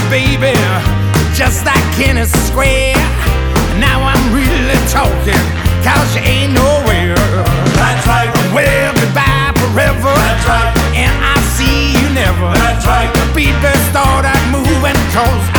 baby, just like Kenneth Square. Now I'm really talking, cause you ain't nowhere. That's right. Well, goodbye forever. That's right. And I'll see you never. That's right. The beat started moving, cause